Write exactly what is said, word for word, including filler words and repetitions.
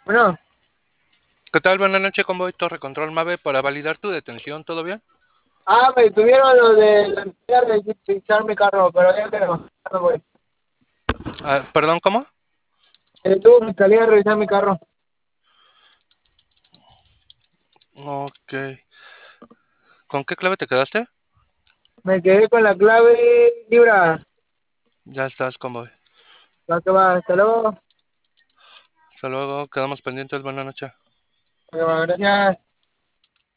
Bueno, ¿Qué tal? Buenas noches, Convoy Torre Control Mave para validar tu detención, ¿todo bien? ah, me tuvieron lo de la de revisar mi carro, pero ya que no, ya me voy. Ah, perdón, ¿cómo? Eh, tuvo que salir a revisar mi carro. Ok. ¿Con qué clave te quedaste? Me quedé con la clave Libra. Ya estás, Convoy. La que va, hasta luego. Hasta luego, quedamos pendientes, buenas noches. La que va, gracias.